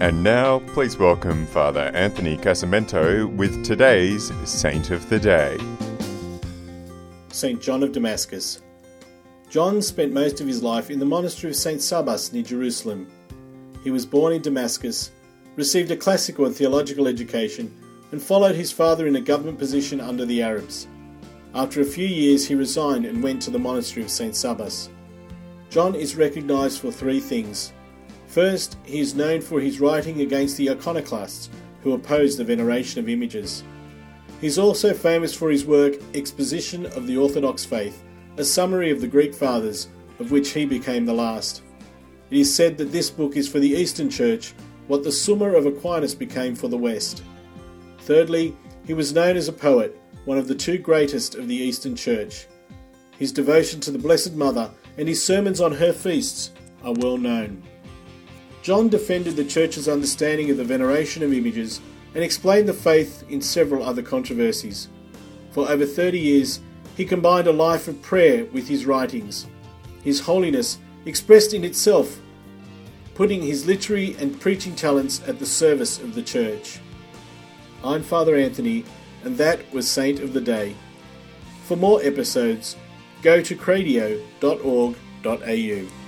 And now, please welcome Father Anthony Casamento with today's Saint of the Day. St. John of Damascus. John spent most of his life in the monastery of St. Sabas near Jerusalem. He was born in Damascus, received a classical and theological education, and followed his father in a government position under the Arabs. After a few years he resigned and went to the monastery of St. Sabas. John is recognised for three things. First, he is known for his writing against the iconoclasts who opposed the veneration of images. He is also famous for his work Exposition of the Orthodox Faith, a summary of the Greek Fathers, of which he became the last. It is said that this book is for the Eastern Church what the Summa of Aquinas became for the West. Thirdly, he was known as a poet, one of the two greatest of the Eastern Church. His devotion to the Blessed Mother and his sermons on her feasts are well known. John defended the Church's understanding of the veneration of images and explained the faith in several other controversies. For over 30 years, he combined a life of prayer with his writings. His holiness expressed in itself, putting his literary and preaching talents at the service of the Church. I'm Father Anthony, and that was Saint of the Day. For more episodes, go to cradio.org.au.